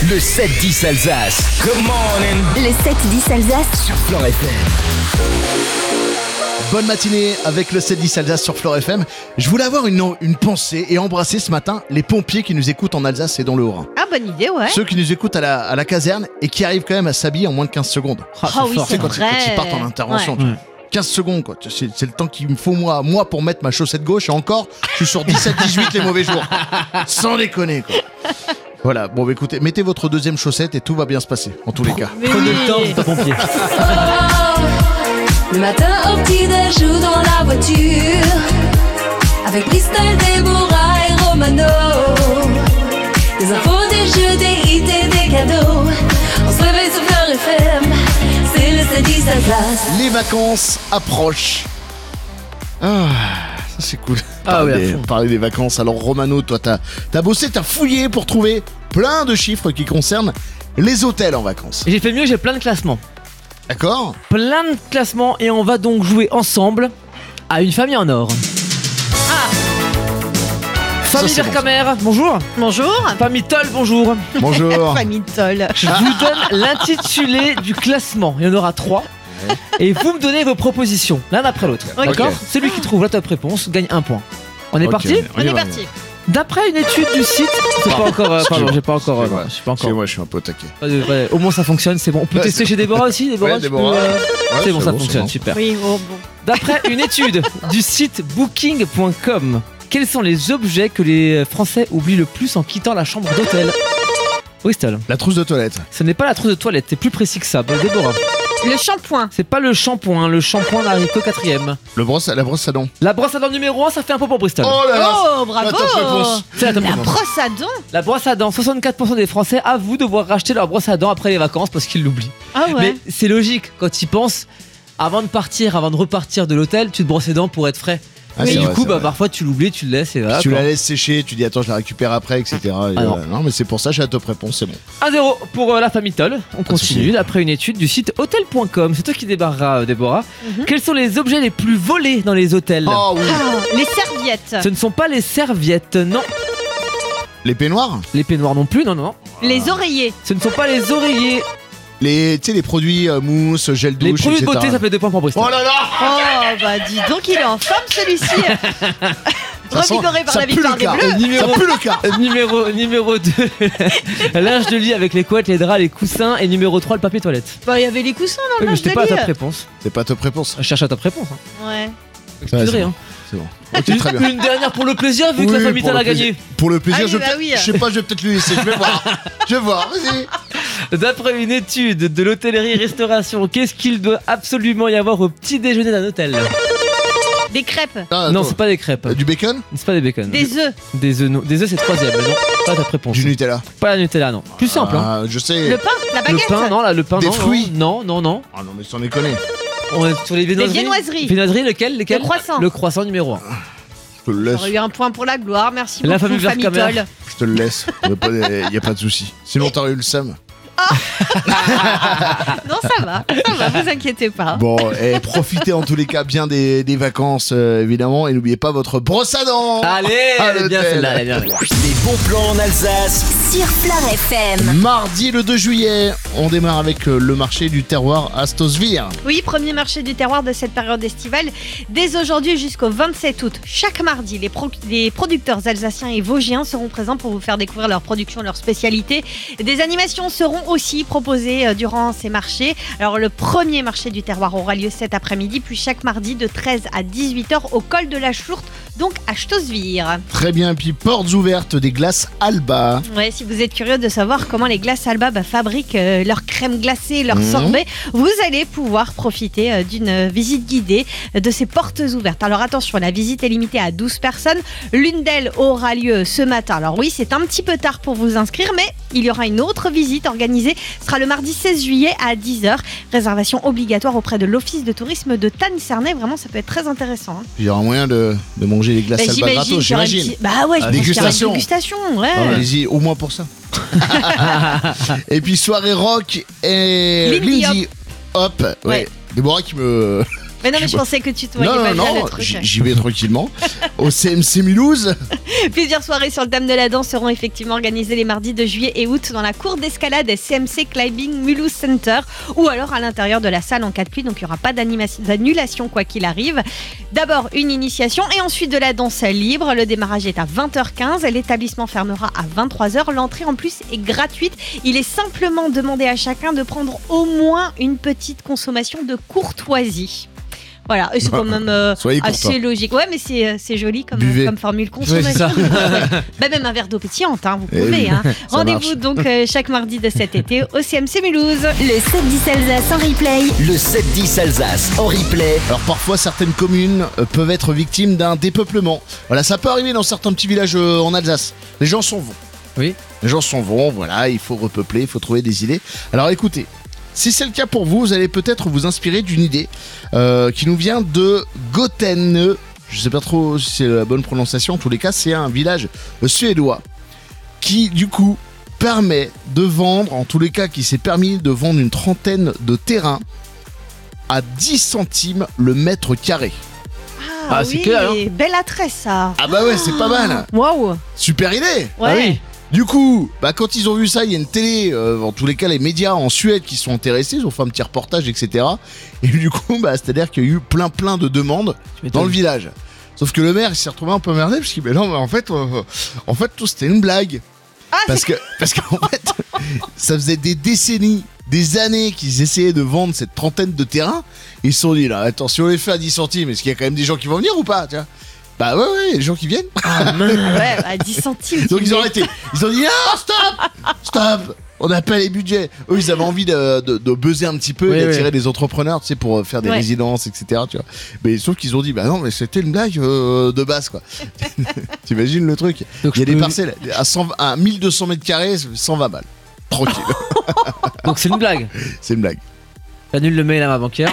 Le 7-10 Alsace. Good morning. Le 7-10 Alsace Sur Fleure FM. Bonne matinée avec le 7-10 Alsace sur Fleure FM. Je voulais avoir une pensée et embrasser ce matin les pompiers qui nous écoutent en Alsace et dans le Haut-Rhin. Ah, bonne idée, ouais. Ceux qui nous écoutent à la caserne et qui arrivent quand même à s'habiller en moins de 15 secondes. Ah oui, c'est Quand vrai. ils partent en intervention. Ouais. Tu vois. 15 secondes, quoi. C'est le temps qu'il me faut moi pour mettre ma chaussette gauche. Et encore, je suis sur 17-18 les mauvais jours. Sans déconner, quoi. Voilà, bon bah écoutez, mettez votre deuxième chaussette et tout va bien se passer, en tous les cas. Prenez le temps, c'est un pompier. Le matin au petit-déj ou dans la voiture, avec Christelle, Déborah et Romano. Des infos, des jeux, des hits et des cadeaux. On se réveille sur Fleure FM, c'est le 7-10 Alsace. Les vacances approchent. Ah, ça c'est cool. Ah oui, à fond. Parler des vacances. Alors Romano, toi t'as bossé, t'as fouillé pour trouver plein de chiffres qui concernent les hôtels en vacances. Et j'ai fait mieux, j'ai plein de classements. D'accord ? Plein de classements et on va donc jouer ensemble à une famille en or. Famille Ça, c'est bon, Vercamer, bonjour. Bonjour. Famille Toll, bonjour. Bonjour. Famille Toll. Je vous donne l'intitulé du classement. Il y en aura 3. Et vous me donnez vos propositions, l'un après l'autre. Ok. D'accord ? Celui qui trouve la top réponse gagne 1 point. On est Ok, parti ? On y est va, parti. D'après une étude du site. C'est pas encore. Pardon, j'ai pas encore. Excusez-moi. Je suis pas encore. Excusez-moi, je suis un peu au taquet. Ouais, au moins ça fonctionne, c'est bon. On peut Ouais, tester c'est chez Déborah aussi, Déborah, Ouais, tu Déborah. peux, Ouais, c'est bon, ça c'est fonctionne, bon. super. Oui, oh, bon. D'après une étude du site booking.com, quels sont les objets que les Français oublient le plus en quittant la chambre d'hôtel ? Bristol. La trousse de toilette. Ce n'est pas la trousse de toilette, c'est plus précis que ça. Déborah. Le shampoing. C'est pas le shampoing, le shampoing n'arrive qu'au 4ème. La brosse à dents. La brosse à dents numéro 1, ça fait un point pour Bristol. Oh là là. Oh, bravo. La top réponse. C'est la top La réponse. brosse à dents. La brosse à dents, 64% des Français avouent devoir racheter leur brosse à dents après les vacances parce qu'ils l'oublient. Ah ouais. Mais c'est logique, quand tu y penses, avant de repartir de l'hôtel, tu te brosses les dents pour être frais. Ah, Mais c'est du vrai, coup, c'est vrai. parfois tu l'oublies, tu le laisses et voilà. Tu quoi. la laisses sécher, tu dis attends, je la récupère après, etc. Et non. non, mais c'est pour ça, j'ai la top réponse, c'est bon. 1-0 pour la famille Toll. On de continue souci. d'après une étude du site hotel.com. C'est toi qui débarras, Déborah. Quels sont les objets les plus volés dans les hôtels ? Oh oui. Ah, les serviettes. Ce ne sont pas les serviettes, non. Les peignoirs. Les peignoirs non plus, non. Les oreillers. Ce ne sont pas les oreillers. Tu sais, les produits mousse, gel douche, Les produits de etc. beauté, ça fait 2 points pour Bristol. Oh là là. Oh, bah dis donc, il est en forme celui-ci. Ça sent- Revigoré par ça la pue victoire le des quart. Bleus. Ça Numéro, pue le quart. numéro 2, linge de lit avec les couettes, les draps, les coussins. Et numéro 3, le papier toilette. Bah, il y avait les coussins dans Oui, le mais match c'était de pas la top lit. réponse. C'est pas top réponse. Je cherche la top réponse. Hein. Ouais. Excuserai, c'est hein. C'est bon. Ok, très bien. Une dernière pour le plaisir, vu que la Oui, famille pour Toll le a gagné. plaisir. Pour le plaisir, Ah oui, bah oui. je sais pas, je vais peut-être lui laisser. Je vais voir. Vas-y. D'après une étude de l'hôtellerie-restauration, qu'est-ce qu'il doit absolument y avoir au petit déjeuner d'un hôtel ? Des crêpes. Ah, Non, attends. c'est pas des crêpes. Du bacon. C'est pas des bacon. Des œufs. Des œufs, non. Des œufs, c'est 3ème, mais non. Pas ta réponse. Du Nutella. Pas la Nutella, non. Plus simple, hein. Ah, je sais. Le pain. La Le baguette. pain, non, là, le pain, Des non. fruits. Non. Ah non, mais sans déconner. On est sur les viennoiseries. viennoiseries. Viennoiseries, lesquelles Le croissant. Le croissant numéro 1. Je te le laisse. J'aurais eu un point pour la gloire. Merci La beaucoup, famille famille Vercamer. Toll. Je te le laisse. Y a pas de souci. Sinon, t'aurais eu le seum. Non, ça va, vous inquiétez pas. Bon, et profitez en tous les cas bien des vacances, évidemment. Et n'oubliez pas votre brosse à dents. Allez, À elle est bien l'hôtel. celle-là, elle est bien. Les bons plans en Alsace. sur Fleure FM. Mardi le 2 juillet, on démarre avec le marché du terroir à Stosvir. Oui, premier marché du terroir de cette période estivale. Dès aujourd'hui jusqu'au 27 août, chaque mardi, les producteurs alsaciens et vosgiens seront présents pour vous faire découvrir leur production, leurs spécialités. Des animations seront aussi proposées durant ces marchés. Alors, le premier marché du terroir aura lieu cet après-midi, puis chaque mardi de 13 à 18h au col de la Chourte, donc à Stosvir. Très bien, puis portes ouvertes des glaces Alba. Ouais, si vous êtes curieux de savoir comment les glaces Alba fabriquent leur crème glacée, leur sorbet, vous allez pouvoir profiter d'une visite guidée de ces portes ouvertes. Alors attention, la visite est limitée à 12 personnes. L'une d'elles aura lieu ce matin. Alors oui, c'est un petit peu tard pour vous inscrire, mais il y aura une autre visite organisée. Ce sera le mardi 16 juillet à 10h. Réservation obligatoire auprès de l'office de tourisme de Tannes-Cernay. Vraiment, ça peut être très intéressant. Hein. Il y aura moyen de manger les glaces Alba gratos, qu'il y aura j'imagine. une petite- Bah ouais, je pense qu'il y aura une dégustation. dégustation. Ouais. Non, allez-y, au moins pour ça. Et puis soirée rock et Lindy Lindy Hop. Ouais. Ouais. Déborah qui me Mais non, mais je pensais que tu te voyais mal le truc. J'y vais tranquillement. Au CMC Mulhouse. Plusieurs soirées sur le thème de la danse seront effectivement organisées les mardis de juillet et août dans la cour d'escalade CMC Climbing Mulhouse Center ou alors à l'intérieur de la salle en cas de pluie, donc il n'y aura pas d'annulation quoi qu'il arrive. D'abord une initiation et ensuite de la danse libre. Le démarrage est à 20h15, l'établissement fermera à 23h. L'entrée en plus est gratuite. Il est simplement demandé à chacun de prendre au moins une petite consommation de courtoisie. Voilà, et c'est quand même assez logique. Ouais, mais c'est joli comme formule consommation. Bah, même un verre d'eau pétillante, vous pouvez. Rendez-vous donc chaque mardi de cet été au CMC Mulhouse. Le 7-10 Alsace en replay. Le 7-10 Alsace en replay. Alors parfois certaines communes peuvent être victimes d'un dépeuplement. Voilà, ça peut arriver dans certains petits villages en Alsace. Les gens s'en vont. Oui. Les gens s'en vont, voilà, il faut repeupler, il faut trouver des idées. Alors écoutez, si c'est le cas pour vous, vous allez peut-être vous inspirer d'une idée qui nous vient de Goten. Je sais pas trop si c'est la bonne prononciation, en tous les cas c'est un village suédois qui du coup permet de vendre, en tous les cas qui s'est permis de vendre une trentaine de terrains à 10 centimes le mètre carré. Ah c'est oui, clair, belle adresse ça. Ah bah ouais, c'est pas mal. Waouh. Super idée. Ouais. Ah oui. Du coup, quand ils ont vu ça, il y a une télé, en tous les cas les médias en Suède qui sont intéressés, ils ont fait un petit reportage, etc. Et du coup, c'est-à-dire qu'il y a eu plein de demandes dans le village. Sauf que le maire, il s'est retrouvé un peu merdé parce qu'il dit, mais non, mais en fait, tout c'était une blague. Parce qu'en fait, ça faisait des décennies, des années qu'ils essayaient de vendre cette trentaine de terrains. Ils se sont dit, là, attends, si on les fait à 10 centimes, est-ce qu'il y a quand même des gens qui vont venir ou pas, tiens? Bah ouais, il y a des gens qui viennent. Ouais, à 10 centimes. Donc ils ont arrêté. Ils ont dit non, stop. On n'a pas les budgets. Eux, ils avaient envie de buzzer un petit peu et d'attirer des entrepreneurs, tu sais, pour faire des résidences, etc. Tu vois. Mais sauf qu'ils ont dit, bah non, mais c'était une blague de base, quoi. T'imagines le truc? Donc, il y a des parcelles à 1200 mètres carrés, 120 balles. Tranquille. Donc c'est une blague. C'est une blague. J'annule le mail à ma banquière.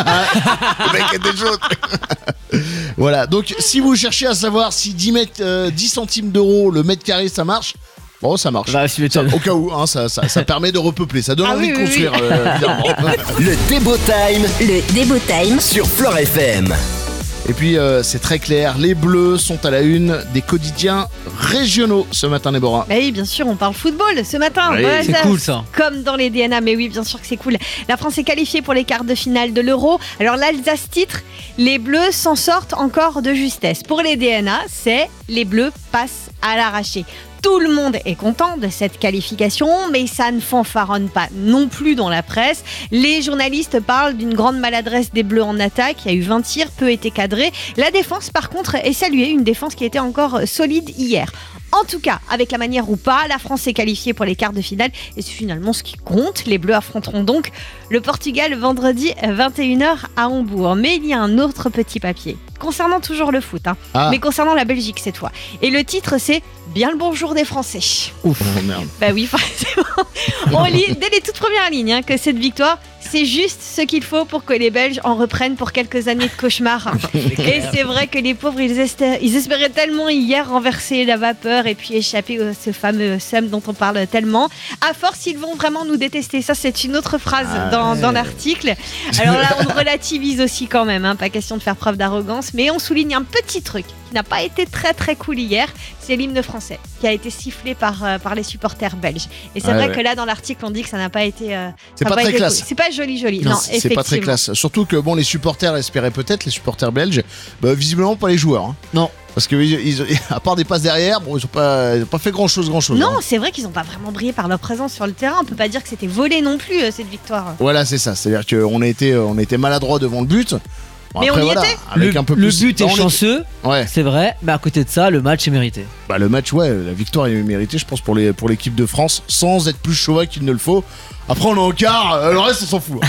Le mec a des choses. Voilà, donc si vous cherchez à savoir si 10 centimes d'euros le mètre carré ça marche, bon ça marche. Bah, Au cas où, ça permet de repeupler, ça donne envie de construire. Évidemment. Le Débo Time Le Débo Time sur Flore FM. Et puis c'est très clair, les Bleus sont à la une des quotidiens régionaux ce matin, Déborah. Bah oui, bien sûr, on parle football ce matin. Oui, Voilà, c'est cool ça. Comme dans les DNA, mais oui, bien sûr que c'est cool. La France est qualifiée pour les quarts de finale de l'Euro. Alors l'Alsace titre, les Bleus s'en sortent encore de justesse. Pour les DNA, c'est les Bleus passent à l'arraché. Tout le monde est content de cette qualification, mais ça ne fanfaronne pas non plus dans la presse. Les journalistes parlent d'une grande maladresse des Bleus en attaque. Il y a eu 20 tirs, peu étaient cadrés. La défense, par contre, est saluée. Une défense qui était encore solide hier. En tout cas, avec la manière ou pas, la France est qualifiée pour les quarts de finale et c'est finalement ce qui compte. Les Bleus affronteront donc le Portugal vendredi 21h à Hambourg. Mais il y a un autre petit papier concernant toujours le foot, mais concernant la Belgique cette fois. Et le titre c'est « Bien le bonjour des Français ». Ouf, merde. Bah oui, forcément. On lit dès les toutes premières lignes que cette victoire, c'est juste ce qu'il faut pour que les Belges en reprennent pour quelques années de cauchemar. Et c'est vrai que les pauvres, ils espéraient tellement hier renverser la vapeur et puis échapper à ce fameux seum dont on parle tellement. À force, ils vont vraiment nous détester. Ça, c'est une autre phrase dans l'article. Alors là, on relativise aussi quand même, pas question de faire preuve d'arrogance, mais on souligne un petit truc qui n'a pas été très très cool hier, c'est l'hymne français qui a été sifflé par les supporters belges. Et c'est vrai que là, dans l'article, on dit que ça n'a pas été... c'est pas très classe. Cool. C'est pas joli. Non, c'est pas très classe. Surtout que les supporters espéraient peut-être, les supporters belges, visiblement pas les joueurs. Non. Parce que à part des passes derrière, ils ont pas fait grand chose. Non, c'est vrai qu'ils n'ont pas vraiment brillé par leur présence sur le terrain. On peut pas dire que c'était volé non plus cette victoire. Voilà, c'est ça. C'est-à-dire qu'on a été maladroit devant le but. Bon, mais après, on y était. Avec un peu plus, le but est chanceux, ouais. C'est vrai. Mais à côté de ça, le match est mérité. Le match, la victoire est méritée, je pense, pour l'équipe de France, sans être plus chauvin qu'il ne le faut. Après, on est en quart, le reste, on s'en fout.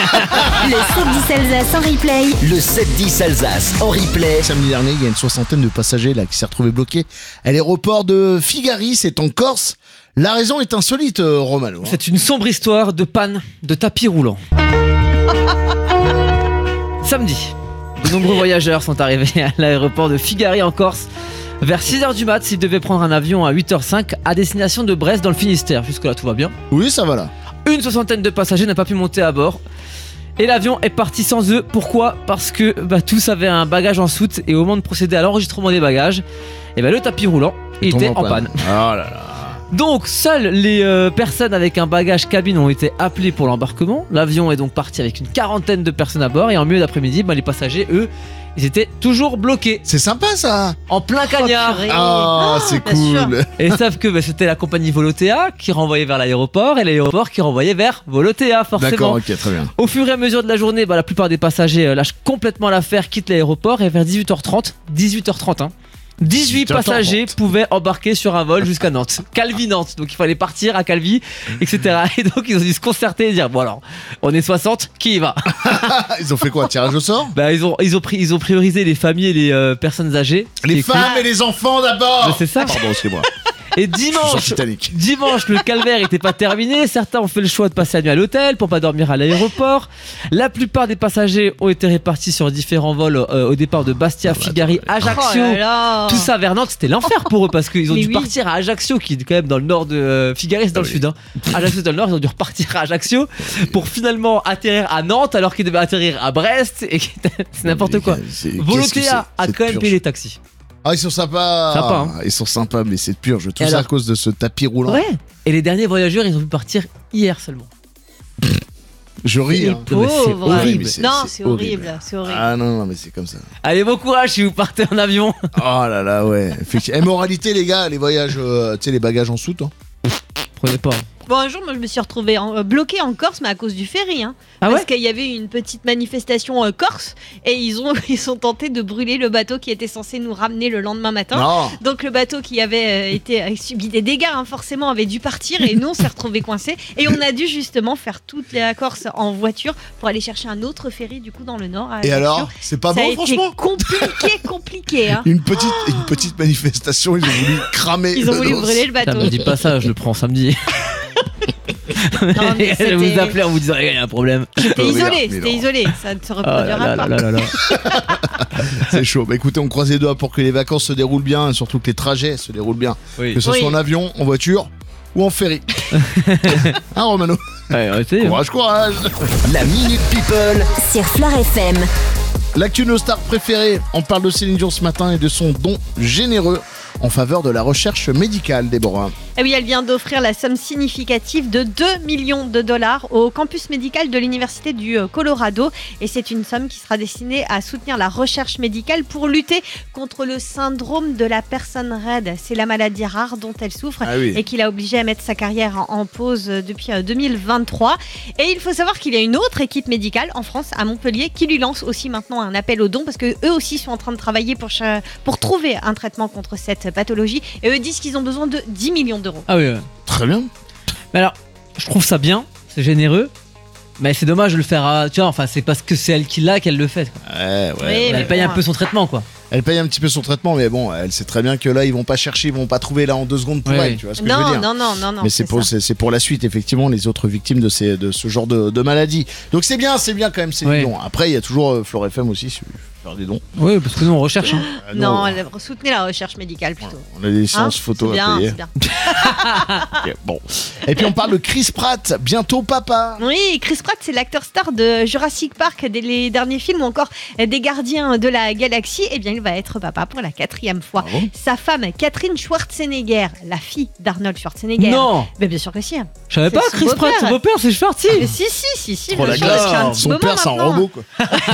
Le 7-10 Alsace en replay. Le 7-10 Alsace en replay. Samedi dernier, il y a une soixantaine de passagers là, qui s'est retrouvés bloqués à l'aéroport de Figari, c'est en Corse. La raison est insolite, Romano. C'est une sombre histoire de panne de tapis roulant. Samedi, de nombreux voyageurs sont arrivés à l'aéroport de Figari en Corse. Vers 6h du mat, s'ils devaient prendre un avion à 8h05 à destination de Brest dans le Finistère. Jusque là tout va bien. Oui, ça va là. Une soixantaine de passagers n'ont pas pu monter à bord. Et l'avion est parti sans eux. Pourquoi ? Parce que tous avaient un bagage en soute et au moment de procéder à l'enregistrement des bagages, le tapis roulant était en panne. Oh là là. Donc seules les personnes avec un bagage cabine ont été appelées pour l'embarquement. L'avion est donc parti avec une 40aine de personnes à bord et en milieu d'après-midi, les passagers, eux, ils étaient toujours bloqués C'est sympa ça. en plein cagnard. purée. Ah, c'est bien cool. Et sauf que c'était la compagnie Volotea qui renvoyait vers l'aéroport et l'aéroport qui renvoyait vers Volotea forcément. D'accord, ok, très bien. Au fur et à mesure de la journée, la plupart des passagers lâchent complètement l'affaire, quittent l'aéroport et vers 18h30, 18 passagers pouvaient embarquer sur un vol jusqu'à Nantes. Calvi-Nantes. Donc il fallait partir à Calvi, etc. Et donc ils ont dû se concerter et dire bon alors, on est 60, qui y va ? Ils ont fait quoi, tirage au sort? Ils ont priorisé les familles et les personnes âgées. Les C'est femmes et les enfants d'abord. C'est ça. Pardon, excusez-moi. Et Je suis sur Titanic. dimanche, le calvaire n'était pas terminé. Certains ont fait le choix de passer la nuit à l'hôtel pour pas dormir à l'aéroport. La plupart des passagers ont été répartis sur différents vols au départ de Bastia, Figari, Ajaccio. Oh là là. Tout ça vers Nantes, c'était l'enfer pour eux parce qu'ils ont Mais dû oui. partir à Ajaccio, qui est quand même dans le nord de Figari, c'est dans le sud. Ajaccio, c'est dans le nord, ils ont dû repartir à Ajaccio pour finalement atterrir à Nantes alors qu'ils devaient atterrir à Brest. Et c'est n'importe quoi. Qu'est-ce que Volotea c'est a cette quand même purge? payé les taxis. Ah, ils sont sympas. Sympa, hein. Ils sont sympas, mais c'est pur. Tout Et ça alors à cause de ce tapis roulant. Ouais. Et les derniers voyageurs, ils ont pu partir hier seulement. Je ris. Les hein. Non, mais c'est pauvres. horrible. Mais Non, c'est c'est horrible. C'est horrible. Ah non, mais c'est comme ça. Allez, bon courage si vous partez en avion. Oh là là, ouais. Effectivement. Et moralité, les gars, les voyages, tu sais, les bagages en soute. Hein. Prenez pas. Bon, un jour, moi, je me suis retrouvée bloquée en Corse, mais à cause du ferry. Hein. Ah Parce ouais qu'il y avait une petite manifestation corse et ils ont tenté de brûler le bateau qui était censé nous ramener le lendemain matin. Non. Donc le bateau qui avait subi des dégâts, forcément, avait dû partir et nous, on s'est retrouvés coincés. Et on a dû justement faire toute la Corse en voiture pour aller chercher un autre ferry, du coup, dans le nord. à Et Ajaccio. alors, c'est pas Ça a bon, été franchement. compliqué. Hein. Une petite manifestation, ils ont voulu cramer. Ils ont le voulu dos. brûler le Ça bateau. me dit pas ça, je le prends samedi. Non, mais Je vous c'était- appeler en vous disant, il y a un problème. C'était Mais isolé, non. ça ne se Oh reproduira là là pas. là là là. C'est chaud. Bah écoutez, on croise les doigts pour que les vacances se déroulent bien et surtout que les trajets se déroulent bien. Oui. Que ce Oui. soit en avion, en voiture ou en ferry. Hein, Romano? Ouais, arrêtez. Courage. La Minute People. Sur Fleure FM. L'actu de nos stars préférées. On parle de Céline Dion ce matin et de son don généreux en faveur de la recherche médicale, Déborah. Eh oui, elle vient d'offrir la somme significative de 2 millions de dollars au campus médical de l'université du Colorado. Et c'est une somme qui sera destinée à soutenir la recherche médicale pour lutter contre le syndrome de la personne raide. C'est la maladie rare dont elle souffre Ah oui. et qui l'a obligée à mettre sa carrière en pause depuis 2023. Et il faut savoir qu'il y a une autre équipe médicale en France, à Montpellier, qui lui lance aussi maintenant un appel aux dons parce que eux aussi sont en train de travailler pour trouver un traitement contre cette pathologie. Et eux disent qu'ils ont besoin de 10 millions d'euros. Ah oui, ouais. Très bien. Mais alors, je trouve ça bien, c'est généreux. Mais c'est dommage de le faire à. Tu vois, enfin, c'est parce que c'est elle qui l'a qu'elle le fait. Quoi. Ouais. Oui, mais Elle paye bon, un peu son traitement, quoi. Elle paye un petit peu son traitement, mais bon, elle sait très bien que là, ils vont pas chercher, ils vont pas trouver là en 2 secondes pour Ouais. elle. Tu vois ce que je veux Non, dire? non. Mais c'est pour la suite, effectivement, les autres victimes de ce genre de maladie. Donc c'est bien quand même, Céline Ouais. Dion. Après, il y a toujours Fleur FM aussi, faire des dons. Oui, parce que nous, on recherche. Hein. Non, soutenez la recherche médicale plutôt. On a des séances Hein, photos c'est bien, à payer. c'est bien. Ok, bon. Et puis on parle de Chris Pratt, bientôt papa. Oui, Chris Pratt, c'est l'acteur star de Jurassic Park, les derniers films ou encore des Gardiens de la Galaxie. Eh bien, il va être papa pour la 4e fois. Ah bon Sa femme, Catherine Schwarzenegger, la fille d'Arnold Schwarzenegger. Non, Mais bien sûr que si. je savais pas, C'est son Chris Pratt, beau-père. son beau-père, c'est Schwartzy. Mais si, Trop bien la sûr, classe. depuis un petit Son moment père, c'est un maintenant. robot quoi.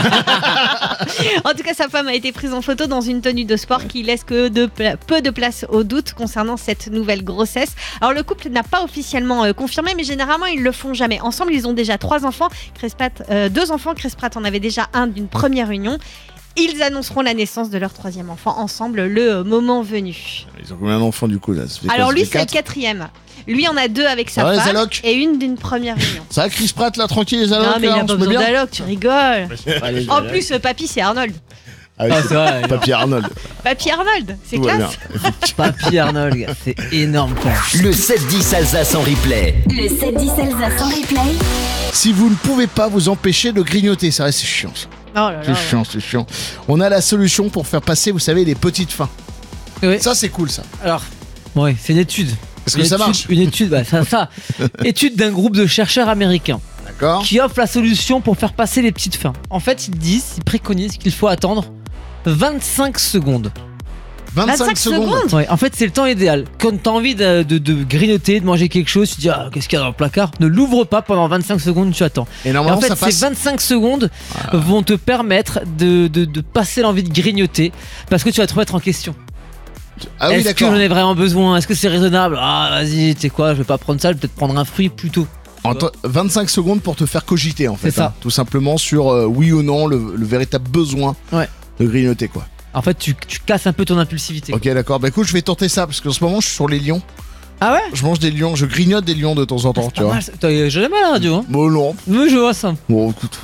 En tout cas, sa femme a été prise en photo dans une tenue de sport qui laisse que peu de place au doute concernant cette nouvelle grossesse. Alors, le couple n'a pas officiellement confirmé, mais généralement, ils le font jamais. Ensemble, ils ont déjà 3 enfants. 2 enfants. Chris Pratt en avait déjà un d'une première union. Ils annonceront la naissance de leur 3e enfant ensemble le moment venu. Ils ont combien d'enfants du coup là? Ça fait quoi, Alors, ça lui, fait c'est le 4? 4e. Lui en a 2 avec sa Ah ouais, les femme allocs. et une d'une première union. Ça va, Chris Pratt là, tranquille les allocs Non, mais il là, n'a on pas se met besoin bien. d'alloc, tu rigoles. Allez, En plus, papy, c'est Arnold. Ah oui, Ah, c'est c'est vrai. Papy Arnold. Papy Arnold, c'est Tout va classe. Papy Arnold, gars, c'est énorme, quoi. Le 7-10 Alsace en replay. Le 7-10 Alsace en replay. Si vous ne pouvez pas vous empêcher de grignoter, ça reste chiant ça. Oh là là. C'est chiant. On a la solution pour faire passer, vous savez, les petites fins. Oui. Ça c'est cool ça. Alors, ouais, c'est une étude. Est-ce que Une ça étude- marche? Une étude, ça. Étude d'un groupe de chercheurs américains. D'accord. qui offre la solution pour faire passer les petites faims. En fait, ils préconisent qu'il faut attendre 25 secondes. 25 secondes. Ouais, en fait, c'est le temps idéal. Quand t'as envie de grignoter, de manger quelque chose, tu te dis qu'est-ce qu'il y a dans le placard? Ne l'ouvre pas pendant 25 secondes, tu attends. Et Et normalement, en fait, ça passe. ces 25 secondes vont te permettre de passer l'envie de grignoter parce que tu vas te remettre en question. Ah oui, Est-ce que d'accord. j'en ai vraiment besoin? Est-ce que c'est raisonnable? Ah, vas-y, tu sais quoi, je vais pas prendre ça, je vais peut-être prendre un fruit plutôt. 25 secondes pour te faire cogiter, en fait. C'est ça. Tout simplement sur oui ou non le véritable besoin Ouais. de grignoter, quoi. En fait, tu casses un peu ton impulsivité. Ok, d'accord. Bah écoute, je vais tenter ça parce qu'en ce moment, je suis sur les lions. Ah ouais? Je mange des lions, je grignote des lions de temps en temps, tu Pas vois. mal, j'ai jamais à la radio, hein. Bon, non. Mais je vois ça. Bon, écoute.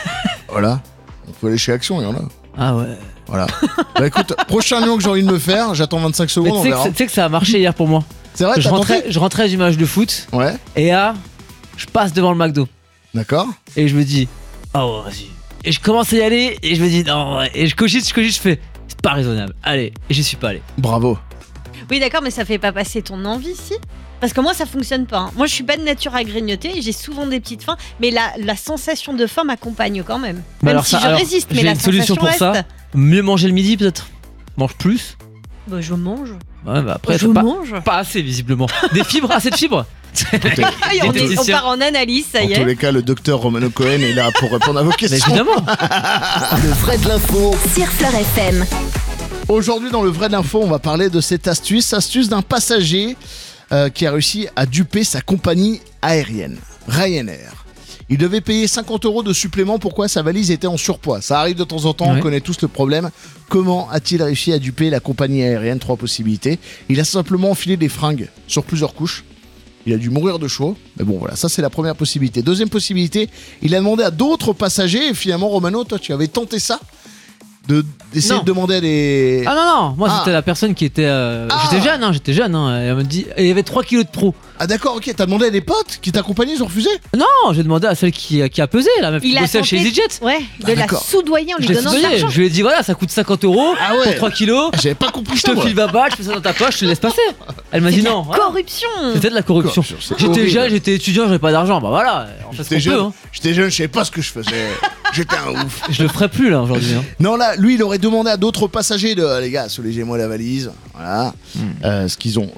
Voilà. On peut aller chez Action, il y en a. Ah ouais. Voilà. Bah écoute, prochain lion que j'ai envie de me faire, j'attends 25 Mais secondes, on verra. tu sais que ça a marché hier pour moi. C'est vrai, je, t'as tenté? rentrais du match de foot Ouais, et là, je passe devant le McDo d'accord. et je me dis, oh vas-y. Et je commence à y aller et je me dis, non, ouais. Et je cogite, je fais, c'est pas raisonnable. Allez, et j'y suis pas allé. Bravo. Oui, d'accord, mais ça fait pas passer ton envie, si? Parce que moi, ça fonctionne pas. Hein. Moi, je suis pas de nature à grignoter. J'ai souvent des petites faims, mais la sensation de faim m'accompagne quand même. Bah Même alors si ça, je alors, résiste, mais j'ai la une solution sensation pour reste. ça. Mieux manger le midi peut-être. Mange plus. Bah, je mange. Ouais, bah après, je pas, mange. pas assez visiblement. Des fibres, assez de fibres. Ah, on Diététicien. part en analyse, ça En y tous est. les cas, le docteur Romano Cohen est là pour répondre à vos Mais questions. évidemment. Le vrai de l'info Sur Fleur FM. Aujourd'hui, dans le vrai de l'info, on va parler de cette astuce d'un passager qui a réussi à duper sa compagnie aérienne, Ryanair. Il devait payer 50 € de supplément. Pourquoi? Sa valise était en surpoids. Ça arrive de temps en temps, Ouais. on connaît tous le problème. Comment a-t-il réussi à duper la compagnie aérienne? 3 possibilités. Il a simplement enfilé des fringues sur plusieurs couches. Il a dû mourir de chaud. Mais bon, voilà, ça c'est la première possibilité. Deuxième possibilité, il a demandé à d'autres passagers. Et finalement, Romano, toi, tu avais tenté ça? D'essayer Non. de demander à des... Ah non, moi Ah. c'était la personne qui était. J'étais jeune, hein, et elle me dit. Et il y avait 3 kilos de trop. Ah d'accord, ok. T'as demandé à des potes qui t'accompagnaient, ils ont refusé? Non, j'ai demandé à celle qui a pesé, la meuf qui Il a bossait tenté chez EasyJet. Ouais, Ah, de la d'accord. soudoyer en lui Je l'ai donnant de soudoyé. l'argent. Je lui ai dit voilà, ça coûte 50 € Ah ouais. pour 3 kilos. J'avais pas compris Je ça, te moi. file ma balle, je fais ça dans ta poche, je te laisse passer. Elle m'a dit non. Voilà. Corruption. C'était de la corruption. C'est J'étais horrible. jeune, j'étais étudiant, j'avais pas d'argent. Bah voilà, on fait ce J'étais qu'on peut. jeune, Hein. je savais pas ce que je faisais. J'étais un ouf. Je le ferai plus là aujourd'hui. Hein. Non, là, lui, il aurait demandé à d'autres passagers de les gars, soulagez-moi la valise. Voilà. Ce qu'ils ont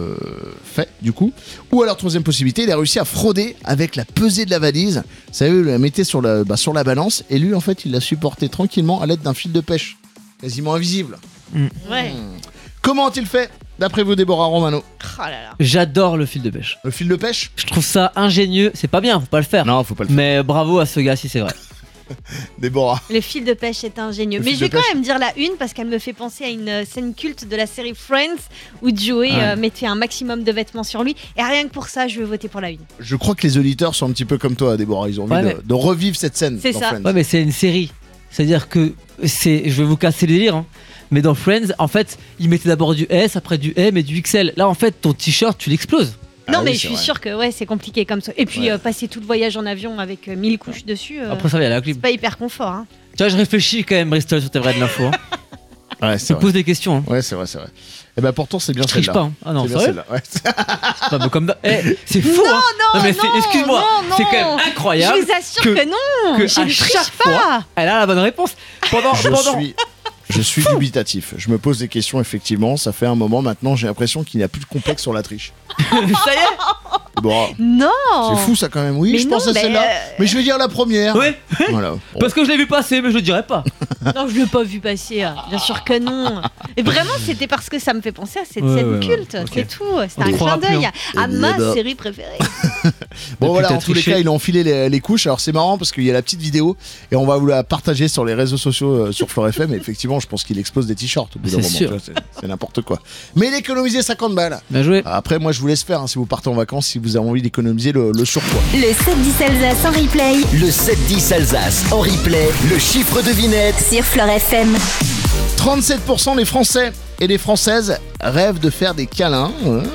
fait, du coup. Ou alors, troisième possibilité, il a réussi à frauder avec la pesée de la valise. Vous savez, il la mettait sur la balance. Et lui, en fait, il l'a supporté tranquillement à l'aide d'un fil de pêche. Quasiment invisible. Ouais. Comment a-t-il fait, d'après vous, Déborah Romano? Oh là là. J'adore le fil de pêche. Le fil de pêche? Je trouve ça ingénieux. C'est pas bien, faut pas le faire. Non, faut pas le faire. Mais bravo à ce gars si c'est vrai. Déborah. Le fil de pêche est ingénieux. Le Mais fil je vais de quand pêche. même dire la une parce qu'elle me fait penser à une scène culte de la série Friends où Joey Ouais. mettait un maximum de vêtements sur lui. Et rien que pour ça, je vais voter pour la une. Je crois que les auditeurs sont un petit peu comme toi, Déborah. Ils ont envie Ouais, de, mais- de revivre cette scène. C'est dans ça. Friends. Ouais, mais c'est une série. C'est-à-dire que c'est. Je vais vous casser les délires, hein. Mais dans Friends, en fait, ils mettaient d'abord du S, après du M et du XL. Là, en fait, ton t-shirt, tu l'exploses. Non, Ah mais oui, je c'est suis vrai. sûre que ouais, c'est compliqué comme ça. Et puis Ouais. passer tout le voyage en avion avec 1000 couches dessus, Après, ça va, il y a la c'est clim. pas hyper confort. Hein. Tu vois, je réfléchis quand même, Bristol, sur tes vrais de l'info. Hein. Ouais, Je c'est me vrai. pose des questions. Hein. Ouais, c'est vrai, c'est vrai. Et ben pourtant, c'est bien Je triche celle-là. pas. Hein. Ah non, C'est bien sérieux celle-là. Ouais. Non, mais comme c'est fou. hein. Non, mais non, excuse-moi, non, c'est quand non. même incroyable. Je vous assure que- que, non, que je à ne triche chaque pas. fois, elle a la bonne réponse. Pendant. Je suis dubitatif. Je me pose des questions, effectivement. Ça fait un moment maintenant, j'ai l'impression qu'il n'y a plus de complexe sur la triche. Ça y est. Bon, Non. c'est fou ça quand même. Oui, Mais je pense non, à celle-là. mais, Mais je vais dire la première. Ouais. Voilà. Bon. Parce que je l'ai vu passer, mais je le dirai pas. Non, je l'ai pas vu passer. Bien sûr que non. Et vraiment, c'était parce que ça me fait penser à cette Ouais, scène ouais, culte. ok. C'est tout. C'est On un y croira clin plus, d'œil hein. à ma D'accord. série préférée. Bon Depuis voilà, t'as en tous les triché. cas, il a enfilé les couches. Alors c'est marrant parce qu'il y a la petite vidéo et on va vous la partager sur les réseaux sociaux sur Fleur FM. Et effectivement, je pense qu'il explose des t-shirts au bout d'un C'est moment. sûr. Tu vois, c'est n'importe quoi. Mais il économisait 50 balles. Bien joué. Après, moi, je vous laisse faire hein, si vous partez en vacances, si vous avez envie d'économiser le surpoids. Le 7-10 Alsace en replay. Le 7-10 Alsace en replay. Le chiffre devinette. Sur Fleur FM. 37% des Français et des Françaises rêvent de faire des câlins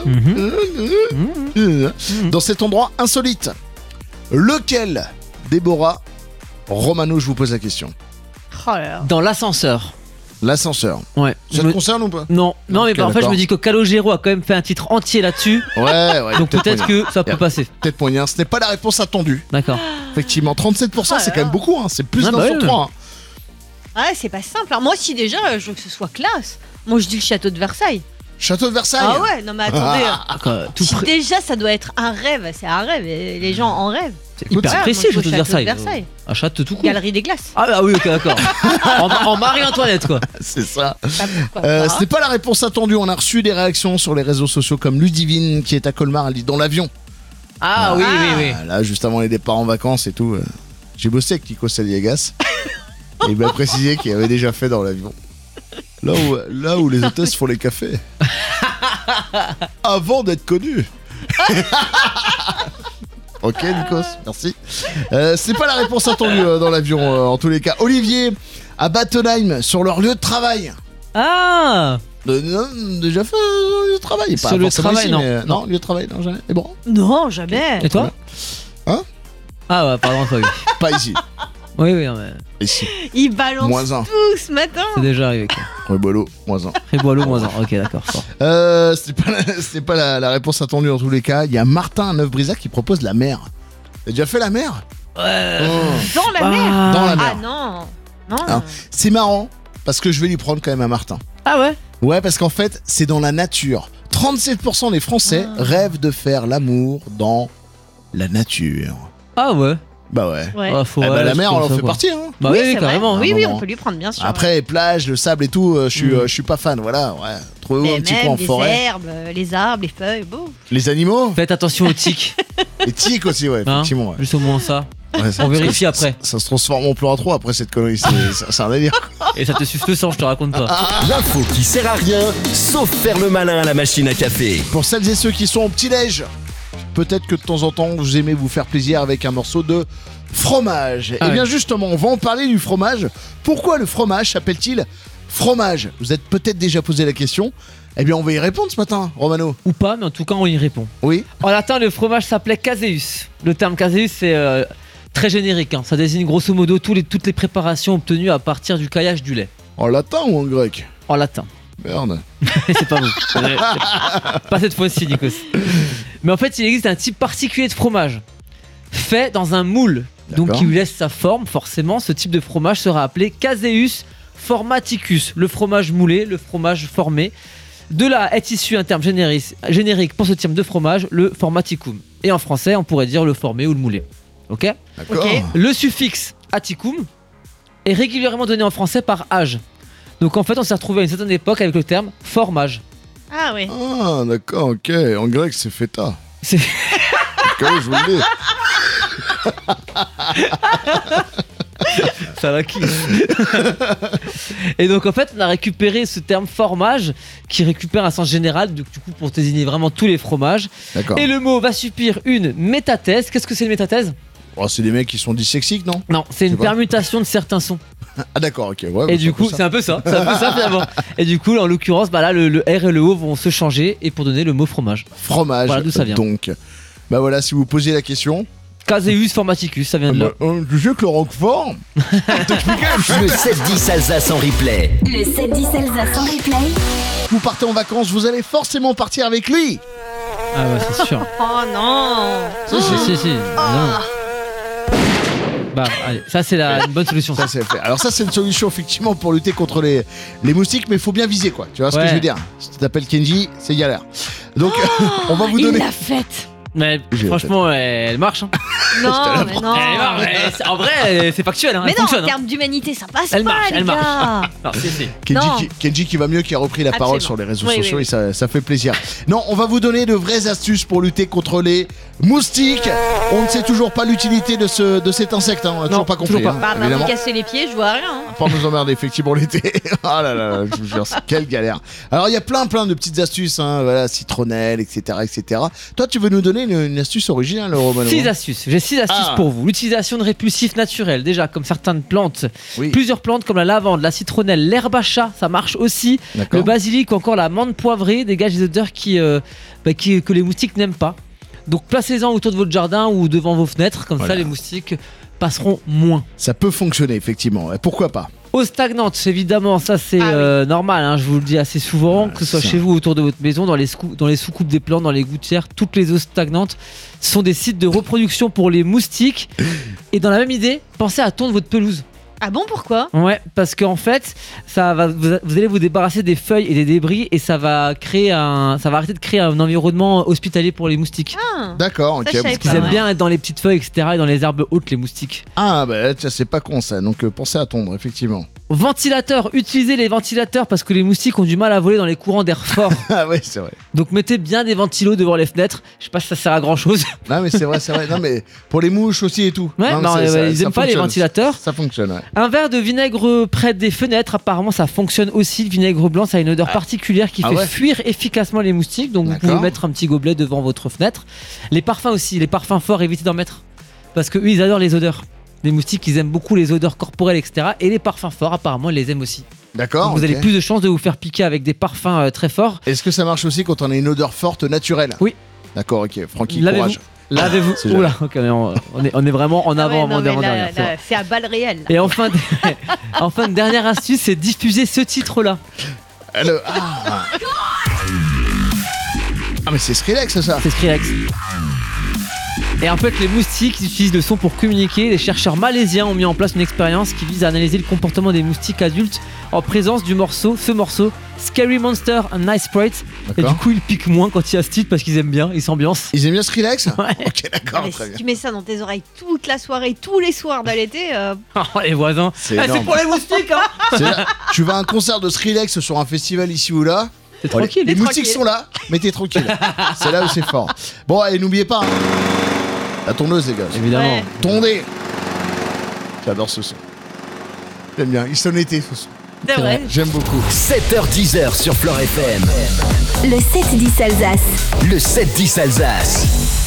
dans cet endroit insolite. Lequel, Déborah Romano, je vous pose la question. Oh là là. Dans l'ascenseur. L'ascenseur. Ouais. Ça te concerne ou pas? Non, mais Ok, parfois je d'accord. me dis que Calogero a quand même fait un titre entier là-dessus. Ouais. Donc peut-être que ça peut passer. Peut-être moyen. Ce n'est pas la réponse attendue. D'accord. Effectivement, 37%, c'est quand même beaucoup. Hein. C'est plus Ah, d'un bah sur oui. 3. Hein. Ouais, c'est pas simple. Alors, moi aussi, déjà, je veux que ce soit classe. Moi, je dis le château de Versailles. Château de Versailles. Ah ouais, non mais attendez. Tout Si déjà ça doit être un rêve, c'est un rêve, et les gens en rêvent. C'est hyper Ouais, précis, moi, le château de château de Versailles. Versailles. Un château tout court. Galerie des glaces. Ah bah oui, ok, d'accord. en Marie-Antoinette, quoi. C'est ça. Pas pourquoi pas. Ce n'est pas la réponse attendue. On a reçu des réactions sur les réseaux sociaux comme Ludivine qui est à Colmar. Elle dit dans l'avion. Ah oui. Là, juste avant les départs en vacances et tout. J'ai bossé avec Nico Saliegas. Et il m'a précisé qu'il avait déjà fait dans l'avion. Là où les hôtesses font les cafés. Avant d'être connus. Ok, Nikos, merci. C'est pas la réponse attendue dans l'avion, en tous les cas. Olivier, à Battenheim, sur leur lieu de travail. Ah Non, déjà fait lieu de travail. Sur le travail, ici, non. mais, non, lieu de travail, non, jamais. Et bon, Non, jamais. Et toi Hein Ah ouais, pardon, toi, oui. pas ici. Oui, non, mais Ici, Ils balancent moins 1. tout ce matin. c'est déjà arrivé, quoi. Ribolo, moins 1. Riboilo, moins 1. Ok, d'accord, fort. C'était pas la réponse attendue dans tous les cas. Il y a Martin à Neuf-Brisach qui propose la mer. T'as déjà fait la mer? Ouais. Dans la mer. Dans la mer. Ah non. Non. Ah. C'est marrant parce que je vais lui prendre quand même à Martin. Ah ouais. Ouais, parce qu'en fait, c'est dans la nature. 37% des Français rêvent de faire l'amour dans la nature. Ah ouais. Bah ouais. Ouais. Ah, faut, Eh bah, ouais, la c'est mer, comme on en ça, fait quoi. partie. Hein. Bah oui, oui, c'est vrai. carrément. Ah, Oui, non, on non. peut lui prendre, bien sûr. Après, plage, le sable et tout, je suis pas fan. Voilà, ouais. Trouvez-vous Mais un petit même coin en des forêt. herbes, les arbres, les feuilles, beau. Les animaux, Faites attention aux tiques. les tiques aussi, ouais, Hein, effectivement. Ouais. juste au moins ça. Ouais, ça- On vérifie après. Ça se transforme en plan à 3 après cette connerie. C'est un délire. Et ça te suce le sang, je te raconte pas. L'info qui sert à rien, sauf faire le malin à la machine à café. Pour celles et ceux qui sont au petit-déj, peut-être que de temps en temps, vous aimez vous faire plaisir avec un morceau de fromage. Ah Et bien ouais. justement, on va en parler du fromage. Pourquoi le fromage s'appelle-t-il fromage? Vous êtes peut-être déjà posé la question. Eh bien, on va y répondre ce matin, Romano. Ou pas, mais en tout cas, on y répond. Oui. En latin, le fromage s'appelait caseus. Le terme caseus, c'est très générique. Hein. Ça désigne grosso modo toutes les préparations obtenues à partir du caillage du lait. En latin ou en grec? En latin. Merde. C'est pas vous. Pas cette fois-ci, Nikos. Mais en fait, il existe un type particulier de fromage fait dans un moule. Donc, D'accord. qui lui laisse sa forme. Forcément, ce type de fromage sera appelé caseus formaticus. Le fromage moulé, le fromage formé. De là est issu un terme générique pour ce type de fromage, le formaticum. Et en français, on pourrait dire le formé ou le moulé. Ok? D'accord. Ok. Le suffixe aticum est régulièrement donné en français par âge. Donc en fait, on s'est retrouvé à une certaine époque avec le terme formage. Ah oui. Ah, d'accord, ok. En grec, c'est feta. C'est- Comment je vous le dis? Ça va qui? Et donc en fait, on a récupéré ce terme formage qui récupère un sens général, du coup pour désigner vraiment tous les fromages. D'accord. Et le mot va subir une métathèse. Qu'est-ce que c'est une métathèse? Oh, c'est des mecs qui sont dyslexiques, non? Non, c'est une pas. permutation de certains sons. Ah, d'accord, ok. Ouais, Et du coup, c'est un peu ça. C'est un peu ça finalement. Et du coup, en l'occurrence, bah là, le R et le O vont se changer et pour donner le mot fromage. fromage. Voilà d'où ça vient. Donc, bah voilà, si vous posiez la question. Caseus formaticus, ça vient de là. Tu sais que le Roquefort, Le 7-10 Alsace en replay. Le 7-10 Alsace en replay. vous partez en vacances, vous allez forcément partir avec lui. Ah ouais, c'est sûr. Oh non. Si. Non. Bah, allez, ça c'est une bonne solution. Ça, c'est fait. Alors ça, c'est une solution effectivement pour lutter contre les moustiques, mais il faut bien viser, quoi. Tu vois ce que Ouais. je veux dire? Si tu t'appelles Kenji, c'est galère. Donc, on va vous Il donner. l'a faite. Mais J'ai franchement, elle marche. Hein. Non, mais non. Elle marche. En vrai, c'est factuel. Hein. Mais Elle non, fonctionne. en termes d'humanité, ça passe Elle pas, marche, les elle marche. gars. Non, si. Non. Kenji qui va mieux, qui a repris la parole sur Absolument. les réseaux Oui, sociaux oui, et ça fait plaisir. Non, on va vous donner de vraies astuces pour lutter contre les moustiques. On ne sait toujours pas l'utilité de cet insecte, hein. On n'a toujours pas compris. toujours pas. hein, Bah, évidemment. me casser les pieds, je vois rien. hein. Pas nous emmerder effectivement l'été. Ah là là, je vous jure, quelle galère. Alors il y a plein de petites astuces, hein, voilà, citronnelle, etc. Toi, tu veux nous donner une astuce originale, Romano? 6 astuces. J'ai 6 astuces Ah. pour vous. L'utilisation de répulsifs naturels, déjà comme certaines plantes. Oui. Plusieurs plantes comme la lavande, la citronnelle, l'herbe à chat, ça marche aussi. D'accord. Le basilic ou encore la menthe poivrée dégagent des odeurs que les moustiques n'aiment pas. Donc placez-en autour de votre jardin ou devant vos fenêtres, comme Voilà. ça les moustiques passeront moins. Ça peut fonctionner effectivement. Et pourquoi pas? Eau stagnante, évidemment, ça c'est normal, hein, je vous le dis assez souvent, que ce soit ça. chez vous, autour de votre maison, dans les sous-coupes des plantes, dans les gouttières, toutes les eaux stagnantes sont des sites de reproduction pour les moustiques. Et dans la même idée, pensez à tondre votre pelouse. Ah bon, pourquoi? Ouais, parce qu'en fait, vous allez vous débarrasser des feuilles et des débris et ça va arrêter de créer un environnement hospitalier pour les moustiques. Ah, D'accord, ok. Ça, je savais Parce qu'ils pas, aiment ouais. bien être dans les petites feuilles, etc. et dans les herbes hautes, les moustiques. Ah, bah, tiens, c'est pas con ça. Donc, pensez à tondre, effectivement. Ventilateurs, utilisez les ventilateurs parce que les moustiques ont du mal à voler dans les courants d'air fort. Ah, ouais, c'est vrai. Donc mettez bien des ventilos devant les fenêtres. Je sais pas si ça sert à grand chose. Non, mais c'est vrai, c'est vrai. Non, mais pour les mouches aussi et tout. Ouais, Non, non, ils aiment pas les fonctionne. ventilateurs. Ça fonctionne, ouais. Un verre de vinaigre près des fenêtres, apparemment ça fonctionne aussi. Le vinaigre blanc, ça a une odeur particulière qui Ah fait ouais. fuir efficacement les moustiques. Donc vous D'accord. pouvez mettre un petit gobelet devant votre fenêtre. Les parfums aussi, les parfums forts, évitez d'en mettre. Parce que eux, ils adorent les odeurs. Les moustiques, ils aiment beaucoup les odeurs corporelles, etc. Et les parfums forts, apparemment, ils les aiment aussi. D'accord. Donc vous ok. avez plus de chances de vous faire piquer avec des parfums très forts. Est-ce que ça marche aussi quand on a une odeur forte naturelle? Oui. D'accord, ok. Francky, Lavez-vous. courage. Lavez-vous. C'est Oula, ok, mais on est vraiment en Ah avant, ouais, non, en mais avant là, derrière. c'est là, vrai. c'est à balles réelles. là. Et enfin, une dernière astuce, c'est diffuser ce titre-là. Ah, mais c'est Skrillex, ça. C'est Skrillex. Et en fait, les moustiques ils utilisent le son pour communiquer. Les chercheurs malaisiens ont mis en place une expérience qui vise à analyser le comportement des moustiques adultes en présence du morceau, Scary Monster and Nice Sprite. Et du D'accord. coup, ils piquent moins quand il y a ce titre parce qu'ils aiment bien, ils s'ambiancent. Ils aiment bien Skrillex? Ouais. Ok, d'accord, Mais très si bien. tu mets ça dans tes oreilles toute la soirée, tous les soirs de l'été, Oh, les voisins. C'est Eh, énorme. pour les moustiques, hein. C'est là, tu vas à un concert de Skrillex sur un festival ici ou là. C'est Bon, tranquille. Les T'es moustiques tranquille. sont là, mais t'es tranquille. C'est là où c'est fort. Bon, et n'oubliez pas, hein, la tondeuse, les gars. Évidemment. Ouais. Tondez. J'adore ce son. J'aime bien. Il sonne été, ce son. c'est vrai. J'aime beaucoup. 7h-10h sur Fleure FM. Le 7-10 Alsace. Le 7-10 Alsace.